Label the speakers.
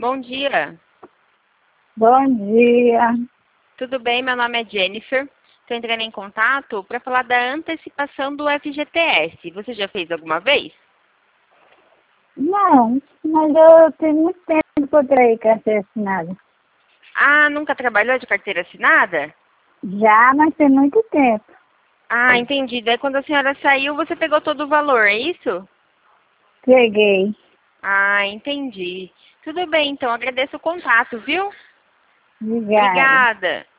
Speaker 1: bom dia.
Speaker 2: Bom dia.
Speaker 1: Tudo bem? Meu nome é Jennifer. Estou entrando em contato para falar da antecipação do FGTS. Você já fez alguma vez?
Speaker 2: Não, mas eu tenho muito tempo que eu traí carteira assinada.
Speaker 1: Ah, nunca trabalhou de carteira assinada?
Speaker 2: Já, mas tem muito tempo.
Speaker 1: Ah, entendi. Daí quando a senhora saiu, você pegou todo o valor, é isso?
Speaker 2: Peguei.
Speaker 1: Ah, entendi. Tudo bem, então. Agradeço o contato, viu?
Speaker 2: Obrigada.
Speaker 1: Obrigada.